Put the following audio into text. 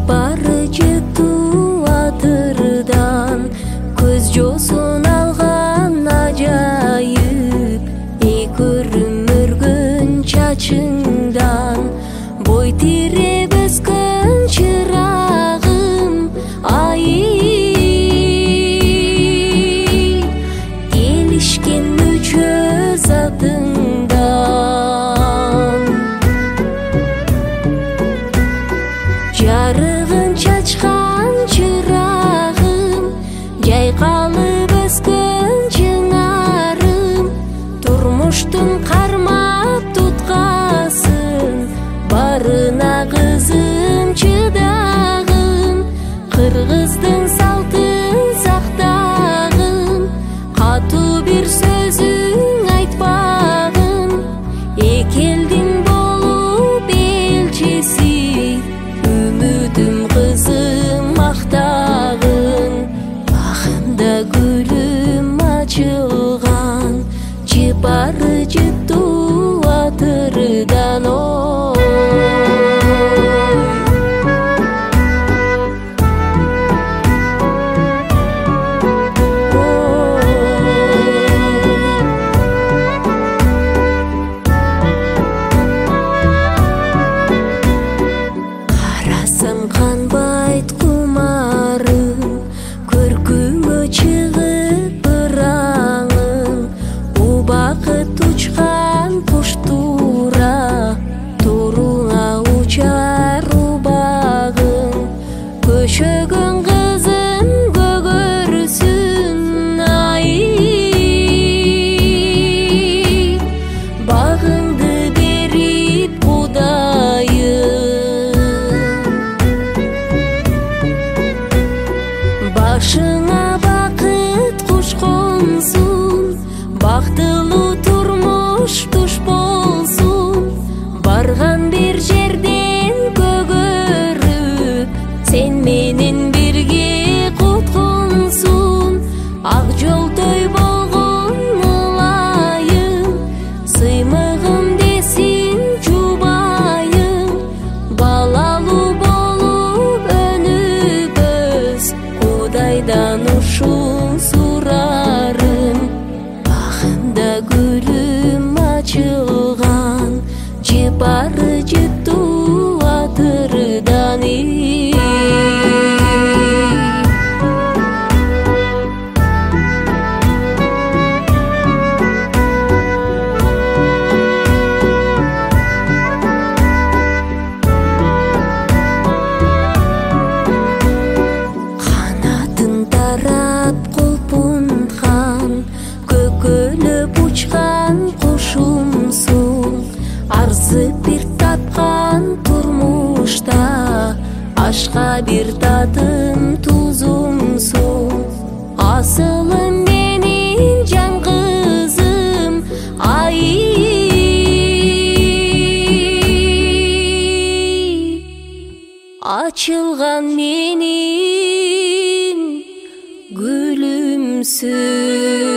бары жету атырдан, көз жосын алған ажайып, көрмөргөн чачыңдан, бой тиреп өскөн чырагым, ай келишкен үчө затыңдан. Жарыгын чачкан чырагым, жайкалып өскөн чыңарым, турмуштун кармап туткасын, барына кызым чыдагын, кыргыздын салтын сактагын, катуу бир сөзүң айтпагын, экелдин болуп элчиси, үмүтүм кызым мактагын, багымда гүлүм ачылган, бары жету атырдан, карасам канбайт кумарым, көркүңө чыгып ыраңым, убакыт учкан куш туура, туруңа учар убагың, көшөгөн кызым көгөрсүн, ай багыңды берип кудайым, башыңа бакыт кушконсун, бактылуу турмуш туш болсун, барган бир жерден көгөрүп, сен менен бирге куткунсун, ак жолтой болгон ылайым, сыймыгым десин жубайым, балалуу болуп өнүгөс, кудайдан ушул сурарым, багымда гүлүм ачылган, бары жету атырдан. Канатын тарап кулпунткан, көкөлөп учкан кушумсуң, арзып бир тапкан турмушта, ашка бир татым тузумсуң, асылым менин жан кызым, ай ачылган менин гүлүмсүң.